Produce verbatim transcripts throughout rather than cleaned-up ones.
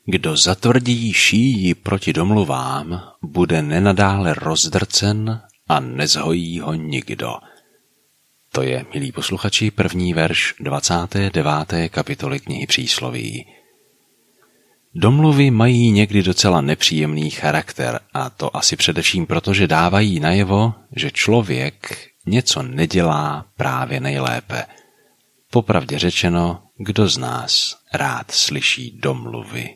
Kdo zatvrdí šíji proti domluvám, bude nenadále rozdrcen a nezhojí ho nikdo. To je, milí posluchači, první verš dvacáté deváté kapitoly knihy Přísloví. Domluvy mají někdy docela nepříjemný charakter, a to asi především proto, že dávají najevo, že člověk něco nedělá právě nejlépe. Popravdě řečeno, kdo z nás rád slyší domluvy?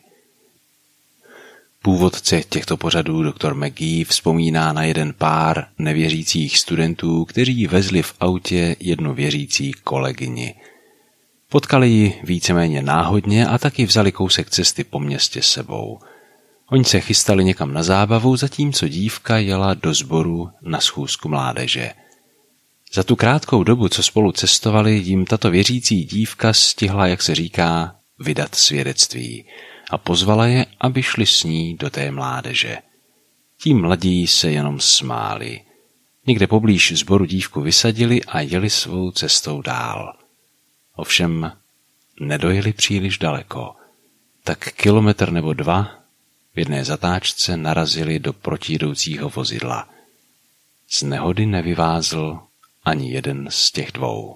Původce těchto pořadů doktor McGee vzpomíná na jeden pár nevěřících studentů, kteří vezli v autě jednu věřící kolegyni. Potkali ji víceméně náhodně a taky vzali kousek cesty po městě s sebou. Oni se chystali někam na zábavu, zatímco dívka jela do sboru na schůzku mládeže. Za tu krátkou dobu, co spolu cestovali, jim tato věřící dívka stihla, jak se říká, vydat svědectví a pozvala je, aby šli s ní do té mládeže. Ti mladí se jenom smáli. Někde poblíž sboru dívku vysadili a jeli svou cestou dál. Ovšem nedojeli příliš daleko. Tak kilometr nebo dva v jedné zatáčce narazili do protijdoucího vozidla. Z nehody nevyvázl ani jeden z těch dvou.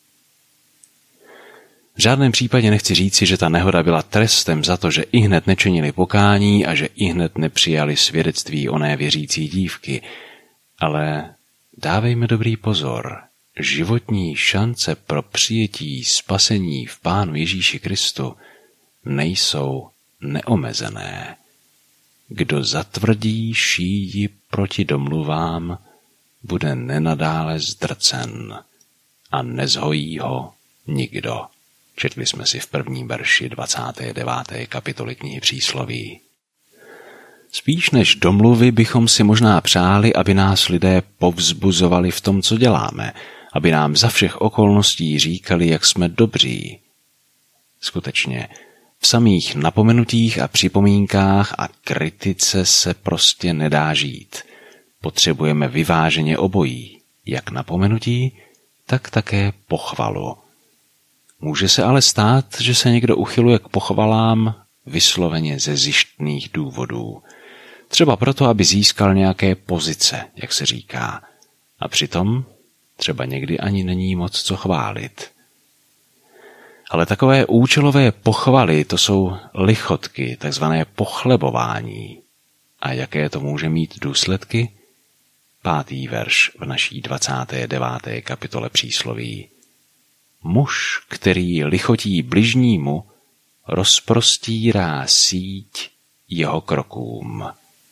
V žádném případě nechci říci, že ta nehoda byla trestem za to, že ihned nečinili pokání a že ihned nepřijali svědectví oné věřící dívky, ale dávejme dobrý pozor. Životní šance pro přijetí spasení v Pánu Ježíši Kristu nejsou neomezené. Kdo zatvrdí šíji proti domluvám, bude nenadále zdrcen a nezhojí ho nikdo. Četli jsme si v prvním verši dvacáté deváté kapitoly knihy Přísloví. Spíš než domluvy bychom si možná přáli, aby nás lidé povzbuzovali v tom, co děláme, aby nám za všech okolností říkali, jak jsme dobří. Skutečně, v samých napomenutích a připomínkách a kritice se prostě nedá žít. Potřebujeme vyváženě obojí, jak napomenutí, tak také pochvalu. Může se ale stát, že se někdo uchyluje k pochvalám vysloveně ze zištných důvodů. Třeba proto, aby získal nějaké pozice, jak se říká. A přitom třeba někdy ani není moc co chválit. Ale takové účelové pochvaly, to jsou lichotky, takzvané pochlebování. A jaké to může mít důsledky? Pátý verš v naší dvacáté deváté kapitole Přísloví. Muž, který lichotí bližnímu, rozprostírá síť jeho krokům.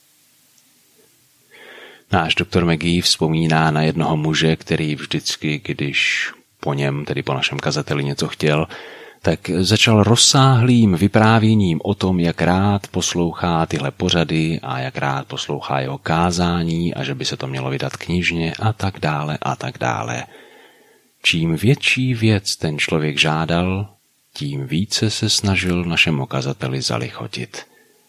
Náš doktor McGee vzpomíná na jednoho muže, který vždycky, když po něm, tedy po našem kazateli, něco chtěl, tak začal rozsáhlým vyprávěním o tom, jak rád poslouchá tyhle pořady a jak rád poslouchá jeho kázání a že by se to mělo vydat knižně a tak dále a tak dále. Čím větší věc ten člověk žádal, tím více se snažil našemu kazateli zalichotit.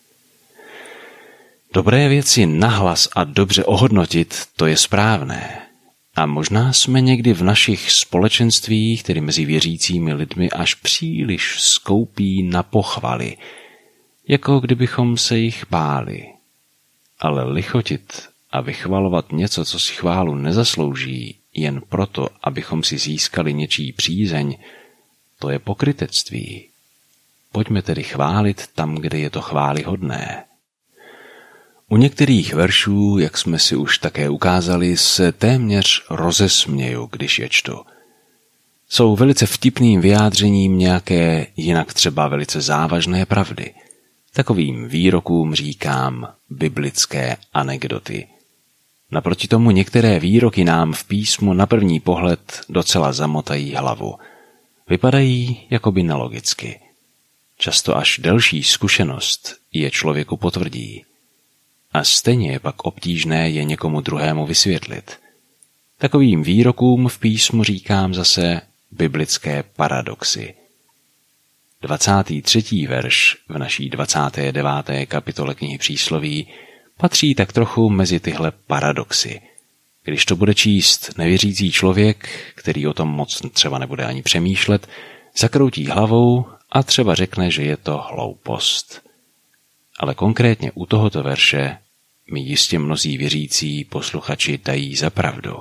Dobré věci nahlas a dobře ohodnotit, to je správné. A možná jsme někdy v našich společenstvích, tedy mezi věřícími lidmi, až příliš skoupí na pochvaly, jako kdybychom se jich báli. Ale lichotit a vychvalovat něco, co si chválu nezaslouží, jen proto, abychom si získali něčí přízeň, to je pokrytectví. Pojďme tedy chválit tam, kde je to chvályhodné. U některých veršů, jak jsme si už také ukázali, se téměř rozesměju, když je čtu. Jsou velice vtipným vyjádřením nějaké jinak třeba velice závažné pravdy. Takovým výrokům říkám biblické anekdoty. Naproti tomu některé výroky nám v písmu na první pohled docela zamotají hlavu. Vypadají jakoby nelogicky. Často až delší zkušenost je člověku potvrdí. A stejně je pak obtížné je někomu druhému vysvětlit. Takovým výrokům v písmu říkám zase biblické paradoxy. dvacátý třetí verš v naší dvacáté deváté kapitole knihy Přísloví patří tak trochu mezi tyhle paradoxy. Když to bude číst nevěřící člověk, který o tom moc třeba nebude ani přemýšlet, zakroutí hlavou a třeba řekne, že je to hloupost. ale konkrétně u tohoto verše mi jistě mnozí věřící posluchači dají za pravdu.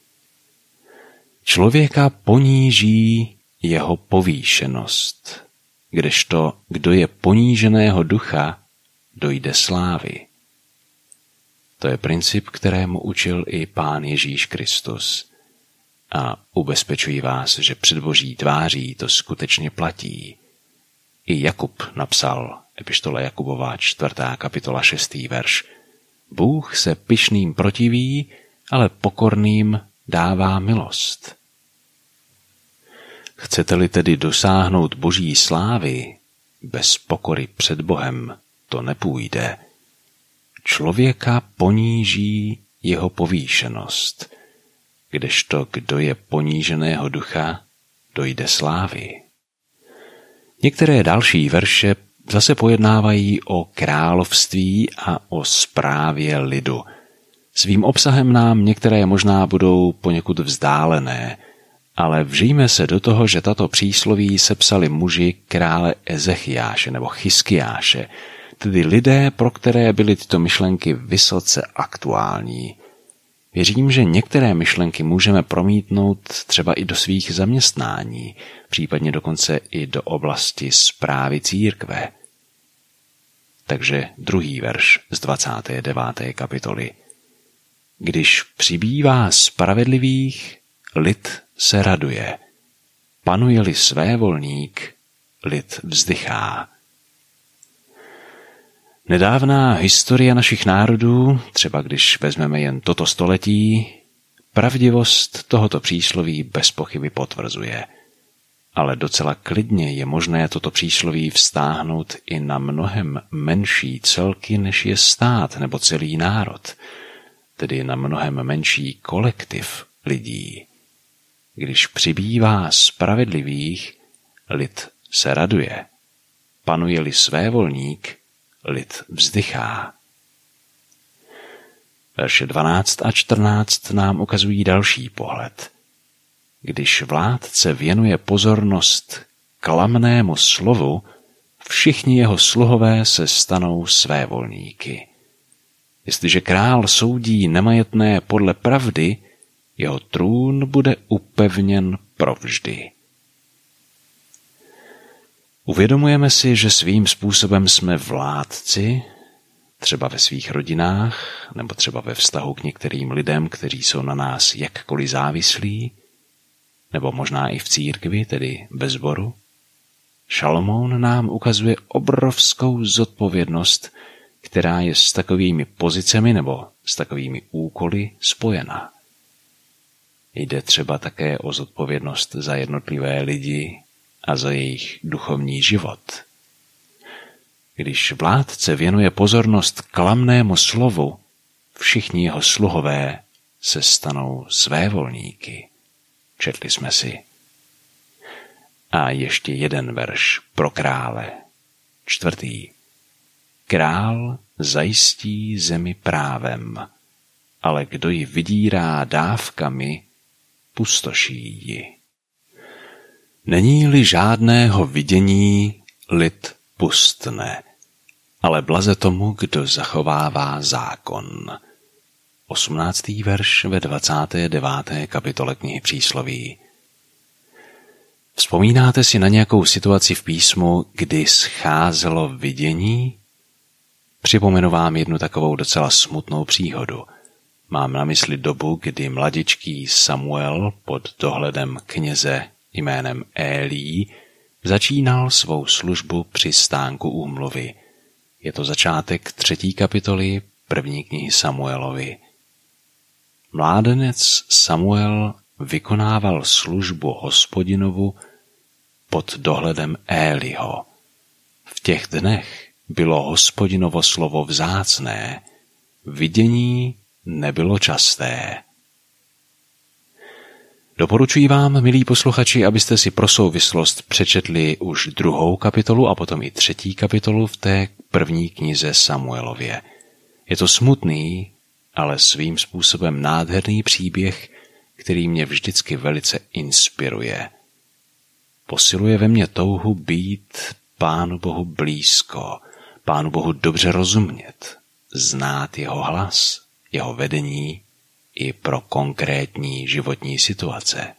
Člověka poníží jeho povýšenost, kdežto kdo je poníženého ducha, dojde slávy. To je princip, kterému učil i Pán Ježíš Kristus. A ubezpečuji vás, že před Boží tváří to skutečně platí. I Jakub napsal, epištola Jakubova, čtvrtá kapitola, šestý verš. Bůh se pyšným protiví, ale pokorným dává milost. Chcete-li tedy dosáhnout Boží slávy, bez pokory před Bohem to nepůjde. Člověka poníží jeho povýšenost, kdežto kdo je poníženého ducha, dojde slávy. Některé další verše zase pojednávají o království a o správě lidu. Svým obsahem nám některé možná budou poněkud vzdálené, ale vžijme se do toho, že tato přísloví sepsali muži krále Ezechiáše nebo Chyskiáše, tedy lidé, pro které byly tyto myšlenky vysoce aktuální. Věřím, že některé myšlenky můžeme promítnout třeba i do svých zaměstnání, případně dokonce i do oblasti správy církve. Takže druhý verš z dvacáté deváté kapitoly. Když přibývá spravedlivých, lid se raduje. Panuje-li svévolník, lid vzdychá. Nedávná historie našich národů, třeba když vezmeme jen toto století, pravdivost tohoto přísloví bez pochyby potvrzuje. Ale docela klidně je možné toto přísloví vztáhnout i na mnohem menší celky, než je stát nebo celý národ, tedy na mnohem menší kolektiv lidí. Když přibývá spravedlivých, lid se raduje. Panuje-li svévolník, lid vzdychá. Verše dvanáct a čtrnáct nám ukazují další pohled. Když vládce věnuje pozornost klamnému slovu, všichni jeho sluhové se stanou svévolníky. Jestliže král soudí nemajetné podle pravdy, jeho trůn bude upevněn provždy. Uvědomujeme si, že svým způsobem jsme vládci, třeba ve svých rodinách, nebo třeba ve vztahu k některým lidem, kteří jsou na nás jakkoliv závislí, nebo možná i v církvi, tedy ve sboru. Šalomoun nám ukazuje obrovskou zodpovědnost, která je s takovými pozicemi nebo s takovými úkoly spojena. Jde třeba také o zodpovědnost za jednotlivé lidi a za jejich duchovní život. Když vládce věnuje pozornost klamnému slovu, všichni jeho sluhové se stanou svévolníky. Četli jsme si. A ještě jeden verš pro krále. Čtvrtý. Král zajistí zemi právem, ale kdo ji vydírá dávkami, pustoší ji. Není-li žádného vidění, lid pustne, ale blaze tomu, kdo zachovává zákon. Osmnáctý verš ve dvacáté deváté kapitole knihy Přísloví. Vzpomínáte si na nějakou situaci v písmu, kdy scházelo vidění? Připomenu vám jednu takovou docela smutnou příhodu. Mám na mysli dobu, kdy mladičký Samuel pod dohledem kněze jménem Élí začínal svou službu při stánku úmluvy. Je to začátek třetí kapitoly první knihy Samuelovi. Mládenec Samuel vykonával službu Hospodinovu pod dohledem Éliho. V těch dnech bylo Hospodinovo slovo vzácné, vidění nebylo časté. Doporučuji vám, milí posluchači, abyste si pro souvislost přečetli už druhou kapitolu a potom i třetí kapitolu v té první knize Samuelově. Je to smutný, ale svým způsobem nádherný příběh, který mě vždycky velice inspiruje. Posiluje ve mně touhu být Pánu Bohu blízko, Pánu Bohu dobře rozumět, znát jeho hlas, jeho vedení i pro konkrétní životní situace.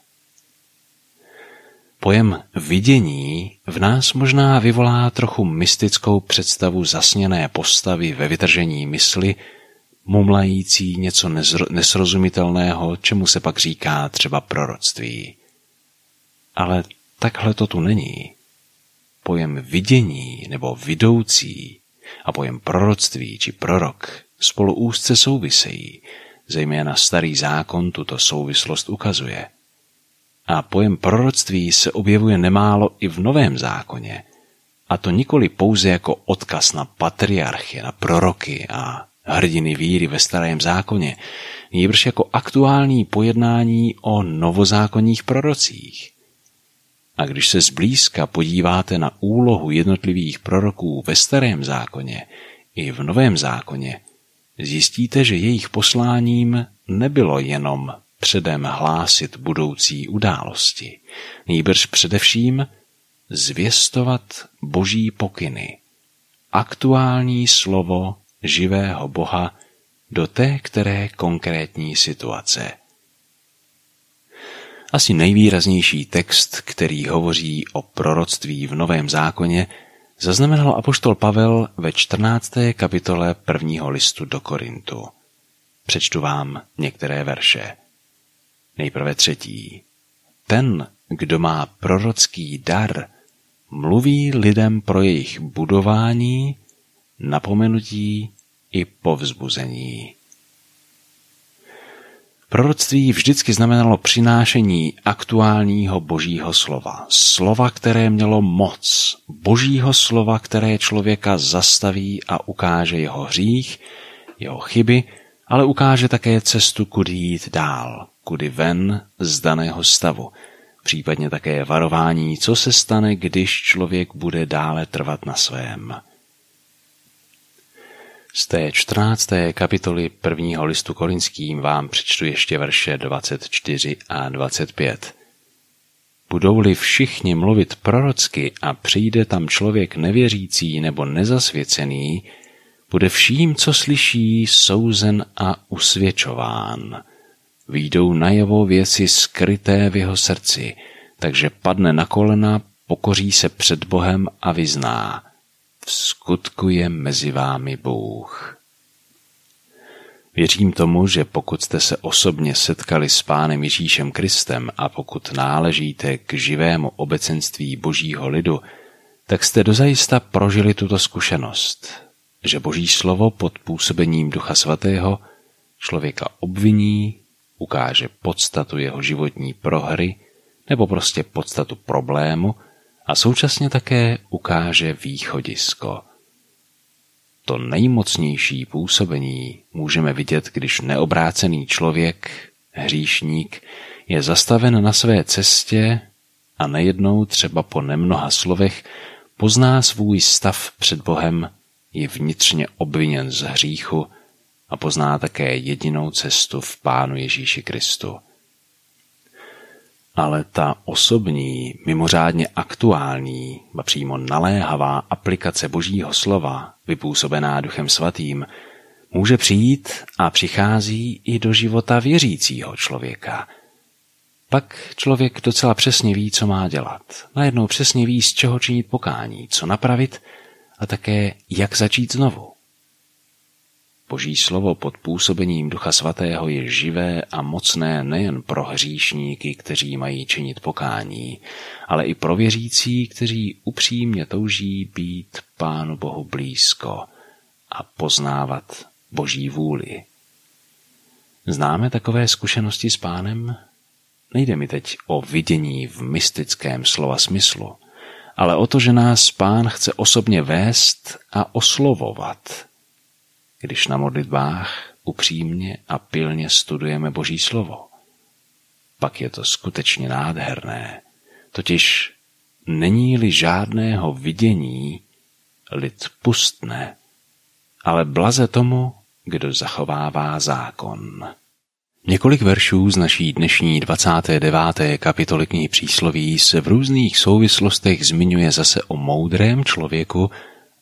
Pojem vidění v nás možná vyvolá trochu mystickou představu zasněné postavy ve vytržení mysli, mumlající něco nesrozumitelného, čemu se pak říká třeba proroctví. Ale takhle to tu není. Pojem vidění nebo vidoucí a pojem proroctví či prorok spolu úzce souvisejí, zejména Starý zákon tuto souvislost ukazuje. A pojem proroctví se objevuje nemálo i v Novém zákoně, a to nikoli pouze jako odkaz na patriarchy, na proroky a hrdiny víry ve Starém zákoně, nýbrž jako aktuální pojednání o novozákonních prorocích. A když se zblízka podíváte na úlohu jednotlivých proroků ve Starém zákoně i v Novém zákoně, zjistíte, že jejich posláním nebylo jenom předem hlásit budoucí události, nýbrž především zvěstovat Boží pokyny, aktuální slovo živého Boha do té které konkrétní situace. Asi nejvýraznější text, který hovoří o proroctví v Novém zákoně, zaznamenal apoštol Pavel ve čtrnácté kapitole prvního listu do Korintu. Přečtu vám některé verše. Nejprve třetí. Ten, kdo má prorocký dar, mluví lidem pro jejich budování, napomenutí i povzbuzení. Proroctví vždycky znamenalo přinášení aktuálního Božího slova. Slova, které mělo moc. Božího slova, které člověka zastaví a ukáže jeho hřích, jeho chyby, ale ukáže také cestu, kudy jít dál, kudy ven z daného stavu. Případně také varování, co se stane, když člověk bude dále trvat na svém. Z té čtrnácté kapitoly prvního listu Korinským vám přečtu ještě verše dvacet čtyři a dvacet pět. Budou-li všichni mluvit prorocky a přijde tam člověk nevěřící nebo nezasvěcený, bude vším, co slyší, souzen a usvědčován. Vyjdou najevo věci skryté v jeho srdci, takže padne na kolena, pokoří se před Bohem a vyzná: v skutku je mezi vámi Bůh. Věřím tomu, že pokud jste se osobně setkali s Pánem Ježíšem Kristem a pokud náležíte k živému obecenství Božího lidu, tak jste dozajista prožili tuto zkušenost, že Boží slovo pod působením Ducha Svatého člověka obviní, ukáže podstatu jeho životní prohry nebo prostě podstatu problému a současně také ukáže východisko. To nejmocnější působení můžeme vidět, když neobrácený člověk, hříšník, je zastaven na své cestě a nejednou třeba po nemnoha slovech pozná svůj stav před Bohem, je vnitřně obviněn z hříchu a pozná také jedinou cestu v Pánu Ježíši Kristu. Ale ta osobní, mimořádně aktuální, a přímo naléhavá aplikace Božího slova, vypůsobená Duchem Svatým, může přijít a přichází i do života věřícího člověka. Pak člověk docela přesně ví, co má dělat. Najednou přesně ví, z čeho činit pokání, co napravit a také jak začít znovu. Boží slovo pod působením Ducha Svatého je živé a mocné nejen pro hříšníky, kteří mají činit pokání, ale i pro věřící, kteří upřímně touží být Pánu Bohu blízko a poznávat Boží vůli. Známe takové zkušenosti s Pánem? Nejde mi teď o vidění v mystickém slova smyslu, ale o to, že nás Pán chce osobně vést a oslovovat, když na modlitbách upřímně a pilně studujeme Boží slovo. Pak je to skutečně nádherné, totiž není-li žádného vidění, lid pustne, ale blaze tomu, kdo zachovává zákon. Několik veršů z naší dnešní dvacáté deváté kapitoly knihy Přísloví se v různých souvislostech zmiňuje zase o moudrém člověku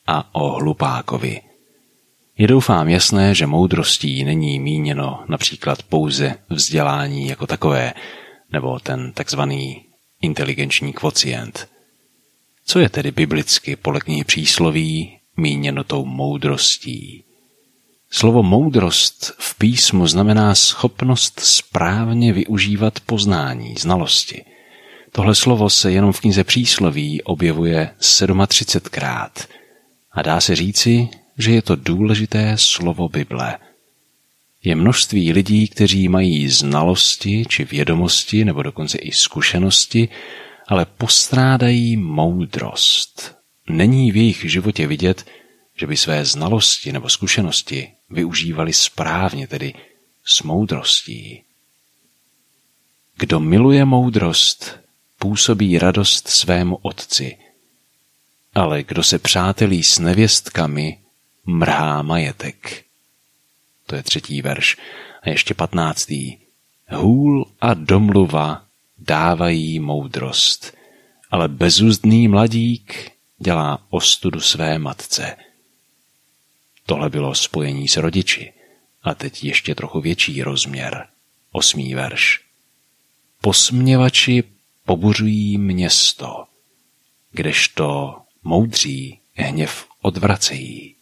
a o hlupákovi. Je doufám jasné, že moudrostí není míněno například pouze vzdělání jako takové, nebo ten takzvaný inteligenční kvocient. Co je tedy biblicky podle knihy Přísloví míněno tou moudrostí? Slovo moudrost v písmu znamená schopnost správně využívat poznání, znalosti. Tohle slovo se jenom v knize Přísloví objevuje třicetkrát a dá se říci, že je to důležité slovo Bible. Je množství lidí, kteří mají znalosti či vědomosti nebo dokonce i zkušenosti, ale postrádají moudrost. Není v jejich životě vidět, že by své znalosti nebo zkušenosti využívali správně, tedy s moudrostí. Kdo miluje moudrost, působí radost svému otci, ale kdo se přátelí s nevěstkami, mrhá majetek. To je třetí verš. A ještě patnáctý. Hůl a domluva dávají moudrost, ale bezúzdný mladík dělá ostudu své matce. Tohle bylo spojení s rodiči. A teď ještě trochu větší rozměr. Osmý verš. Posměvači pobuřují město, kdežto moudří hněv odvracejí.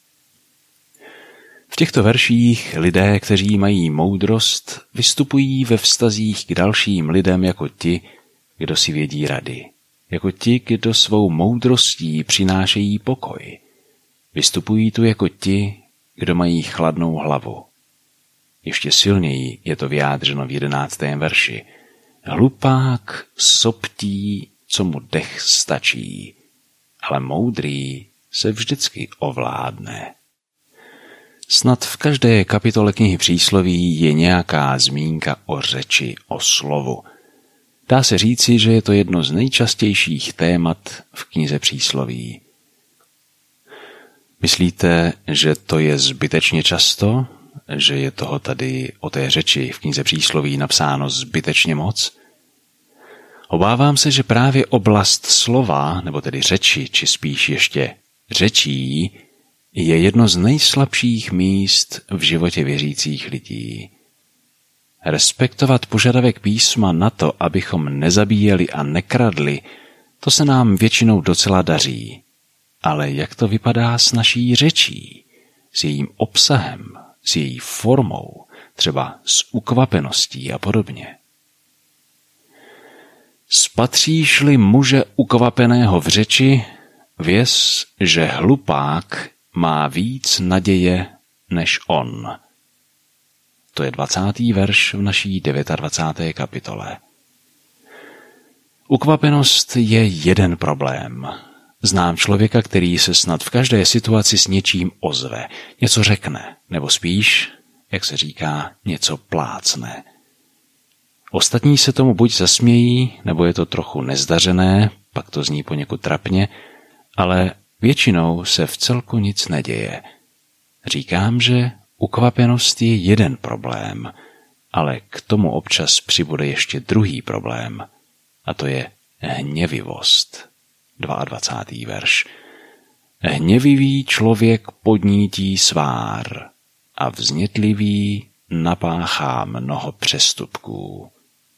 V těchto verších lidé, kteří mají moudrost, vystupují ve vztazích k dalším lidem jako ti, kdo si vědí rady, jako ti, kdo svou moudrostí přinášejí pokoj. Vystupují tu jako ti, kdo mají chladnou hlavu. Ještě silněji je to vyjádřeno v jedenáctém verši. Hlupák soptí, co mu dech stačí, ale moudrý se vždycky ovládne. Snad v každé kapitole knihy Přísloví je nějaká zmínka o řeči, o slovu. Dá se říci, že je to jedno z nejčastějších témat v knize Přísloví. Myslíte, že to je zbytečně často? Že je toho tady o té řeči v knize Přísloví napsáno zbytečně moc? Obávám se, že právě oblast slova, nebo tedy řeči, či spíš ještě řečí, je jedno z nejslabších míst v životě věřících lidí. Respektovat požadavek písma na to, abychom nezabíjeli a nekradli, to se nám většinou docela daří. Ale jak to vypadá s naší řečí, s jejím obsahem, s její formou, třeba s ukvapeností a podobně? Spatříš-li muže ukvapeného v řeči, věz, že hlupák má víc naděje než on. To je dvacátý verš v naší dvacáté deváté kapitole. Ukvapenost je jeden problém. Znám člověka, který se snad v každé situaci s něčím ozve, něco řekne, nebo spíš, jak se říká, něco plácne. Ostatní se tomu buď zasmějí, nebo je to trochu nezdařené, pak to zní poněkud trapně, ale většinou se v celku nic neděje. Říkám, že ukvapenost je jeden problém, ale k tomu občas přibude ještě druhý problém, a to je hněvivost. dvacátý druhý verš. Hněvivý člověk podnítí svár a vznětlivý napáchá mnoho přestupků.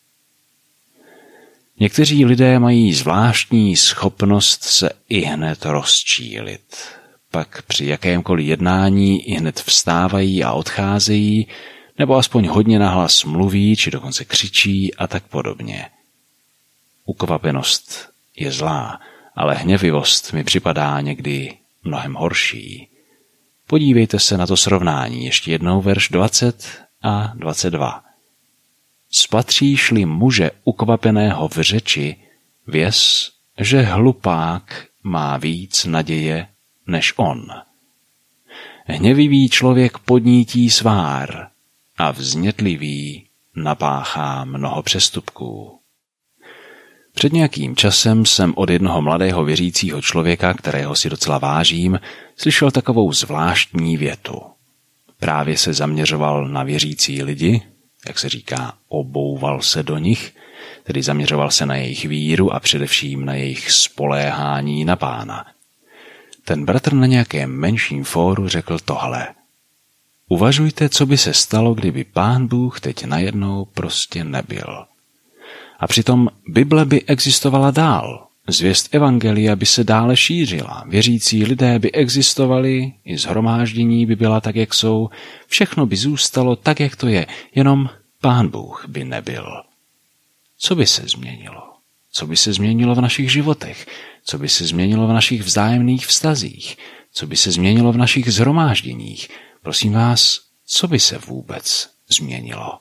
Někteří lidé mají zvláštní schopnost se ihned rozčílit. Pak při jakémkoliv jednání ihned vstávají a odcházejí, nebo aspoň hodně nahlas mluví, či dokonce křičí a tak podobně. Ukvapenost je zlá, ale hněvivost mi připadá někdy mnohem horší. Podívejte se na to srovnání, ještě jednou verš dvacet a dvacet dva. Spatříš-li muže ukvapeného v řeči, věz, že hlupák má víc naděje než on. Hněvivý člověk podnítí svár a vznětlivý napáchá mnoho přestupků. Před nějakým časem jsem od jednoho mladého věřícího člověka, kterého si docela vážím, slyšel takovou zvláštní větu. Právě se zaměřoval na věřící lidi, jak se říká, obouval se do nich, tedy zaměřoval se na jejich víru a především na jejich spoléhání na Pána. ten bratr na nějakém menším fóru řekl tohle. Uvažujte, co by se stalo, kdyby Pán Bůh teď najednou prostě nebyl. A přitom Bible by existovala dál. Zvěst evangelia by se dále šířila. Věřící lidé by existovali, i shromáždění by byla tak, jak jsou. Všechno by zůstalo tak, jak to je. Jenom Pán Bůh by nebyl. Co by se změnilo? Co by se změnilo v našich životech? Co by se změnilo v našich vzájemných vztazích? Co by se změnilo v našich shromážděních? Prosím vás, co by se vůbec změnilo?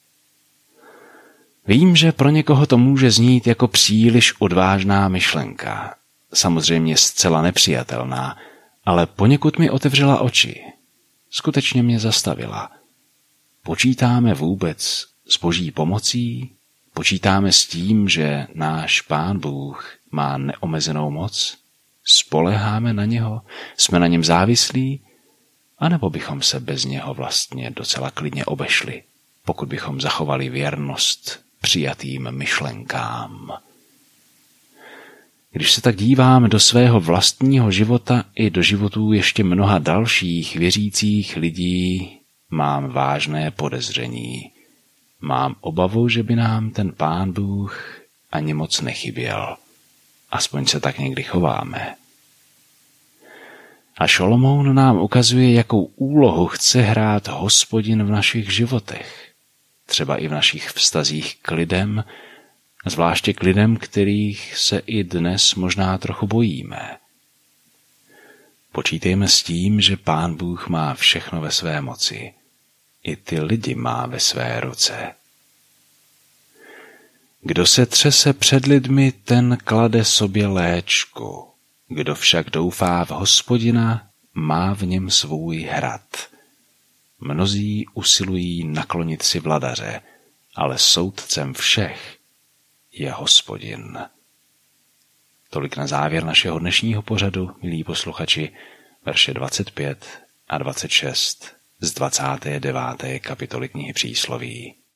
Vím, že pro někoho to může znít jako příliš odvážná myšlenka. Samozřejmě zcela nepřijatelná, ale poněkud mi otevřela oči. Skutečně mě zastavila. Počítáme vůbec s Boží pomocí? Počítáme s tím, že náš Pán Bůh má neomezenou moc? Spoléháme na něho? Jsme na něm závislí? A nebo bychom se bez něho vlastně docela klidně obešli, pokud bychom zachovali věrnost přijatým myšlenkám? Když se tak dívám do svého vlastního života i do životů ještě mnoha dalších věřících lidí, mám vážné podezření. Mám obavu, že by nám ten Pán Bůh ani moc nechyběl. Aspoň se tak někdy chováme. A Šolomoun nám ukazuje, jakou úlohu chce hrát Hospodin v našich životech. Třeba i v našich vztazích k lidem, zvláště k lidem, kterých se i dnes možná trochu bojíme. Počítejme s tím, že Pán Bůh má všechno ve své moci. I ty lidi má ve své ruce. Kdo se třese před lidmi, ten klade sobě léčku. Kdo však doufá v Hospodina, má v něm svůj hrad. Mnozí usilují naklonit si vladaře, ale soudcem všech je Hospodin. Tolik na závěr našeho dnešního pořadu, milí posluchači, verše dvacet pět a dvacet šest z dvacáté deváté kapitoly knihy Přísloví.